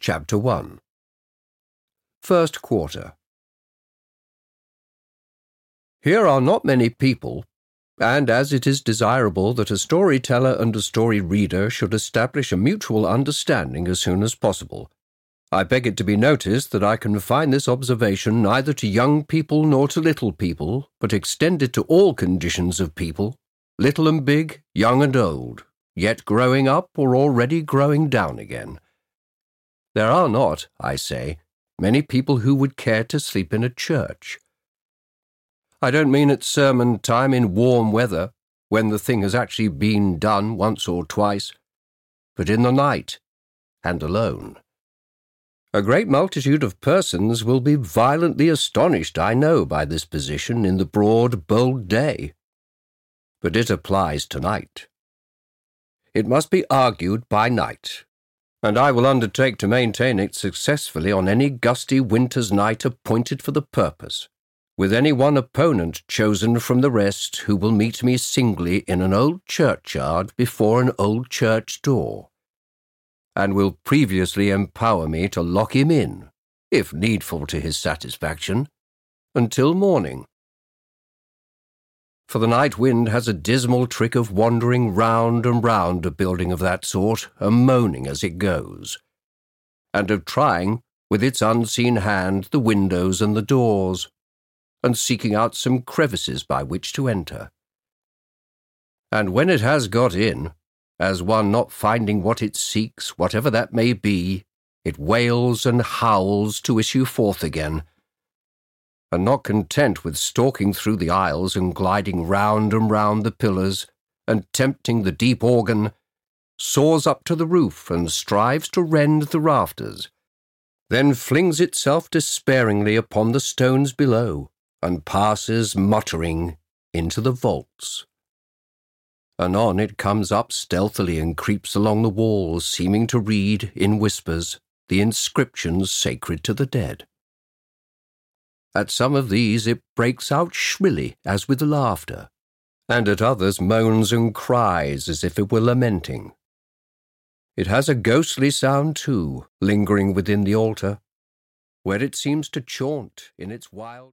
Chapter 1. First Quarter. Here are not many people, and as it is desirable that a storyteller and a story reader should establish a mutual understanding as soon as possible, I beg it to be noticed that I confine this observation neither to young people nor to little people, but extend it to all conditions of people, little and big, young and old, yet growing up or already growing down again. There are not, I say, many people who would care to sleep in a church. I don't mean at sermon time in warm weather, when the thing has actually been done once or twice, but in the night, and alone. A great multitude of persons will be violently astonished, I know, by this position in the broad, bold day. But it applies tonight. It must be argued by night, and I will undertake to maintain it successfully on any gusty winter's night appointed for the purpose, with any one opponent chosen from the rest who will meet me singly in an old churchyard before an old church door, and will previously empower me to lock him in, if needful to his satisfaction, until morning. For the night wind has a dismal trick of wandering round and round a building of that sort, and moaning as it goes, and of trying, with its unseen hand, the windows and the doors, and seeking out some crevices by which to enter. And when it has got in, as one not finding what it seeks, whatever that may be, it wails and howls to issue forth again, and not content with stalking through the aisles and gliding round and round the pillars, and tempting the deep organ, soars up to the roof and strives to rend the rafters, then flings itself despairingly upon the stones below, and passes, muttering, into the vaults. Anon it comes up stealthily and creeps along the walls, seeming to read, in whispers, the inscriptions sacred to the dead. At some of these it breaks out shrilly, as with laughter, and at others moans and cries as if it were lamenting. It has a ghostly sound, too, lingering within the altar, where it seems to chaunt in its wild...